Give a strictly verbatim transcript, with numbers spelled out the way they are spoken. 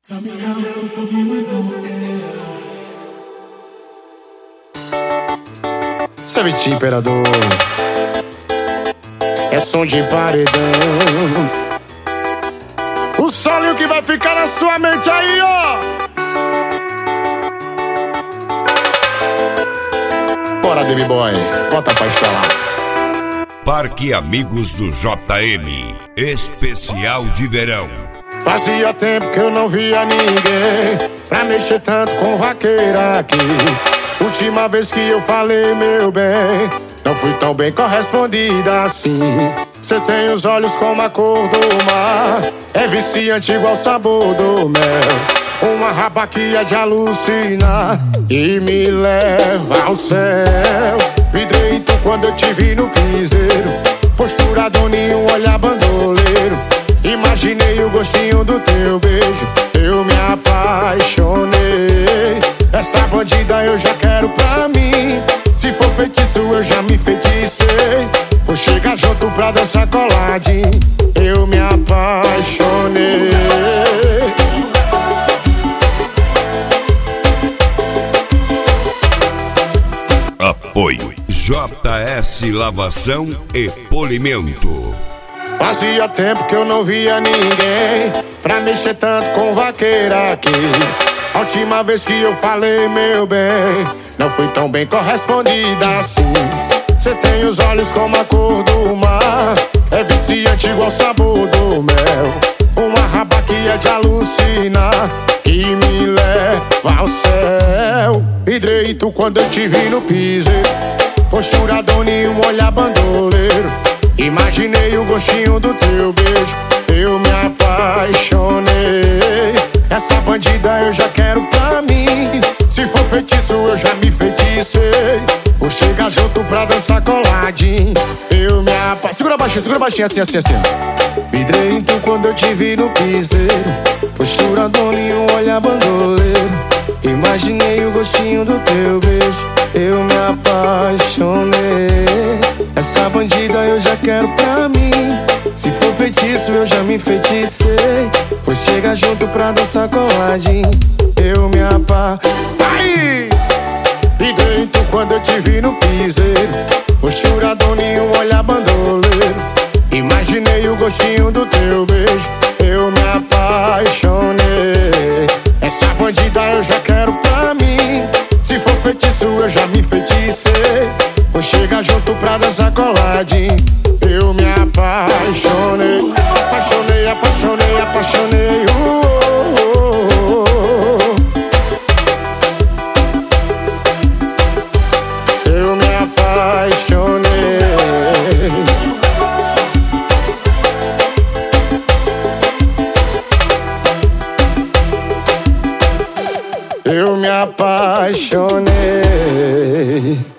Tell me how I'm supposed to be with no air. Savete, imperador, é som de paredão. O solinho que vai ficar na sua mente aí, ó. Bora, Baby Boy, bota pra instalar. Parque Amigos do J M, especial de verão. Fazia tempo que eu não via ninguém pra mexer tanto com vaqueira aqui. Última vez que eu falei, meu bem, não fui tão bem correspondida assim. Cê tem os olhos como a cor do mar, é viciante igual o sabor do mel. Uma rabaquia de alucinar e me leva ao céu. Vidrei então quando eu te vi no piseiro, postura doninho, olhar bandoleiro. Imaginei o gostinho do teu beijo, eu me apaixonei. Essa bandida eu já quero pra mim, se for feitiço eu já me feticei. Vou chegar junto pra dançar coladinho, eu me apaixonei. Apoio J S Lavação e Polimento. Fazia tempo que eu não via ninguém pra mexer tanto com vaqueira aqui. A última vez que eu falei, meu bem, não fui tão bem correspondida assim. Cê tem os olhos como a cor do mar, é viciante igual o sabor do mel. Uma rabaquia de alucinar que me leva ao céu. Hidrei tu quando eu te vi no piseiro, postura doninho, olhar bandoleiro. Imaginei o gostinho do teu beijo, eu me apaixonei. Essa bandida eu já quero pra mim, se for feitiço eu já me feticei. Vou chegar junto pra dançar coladinho, eu me apaixonei. Segura baixinho, segura baixinho, assim, assim, assim. Vidrei então quando eu te vi no piseiro, postura doninho, olhar bandoleiro. Imaginei o gostinho do teu beijo, eu me apaixonei. Essa bandida eu já quero pra mim, se for feitiço eu já me feticei. Vou chegar junto pra dançar coladinho, eu me apaixonei. E dentro quando eu te vi no piseiro, postura doninho, olhar bandoleiro. Imaginei o gostinho do teu beijo, eu me apaixonei. Essa bandida eu já quero pra mim, se for feitiço eu já me feticei. Vou chegar junto pra dançar coladinho, eu me apaixonei. Apaixonei, apaixonei, apaixonei, uh, uh, uh, uh. Eu me apaixonei. Eu me apaixonei.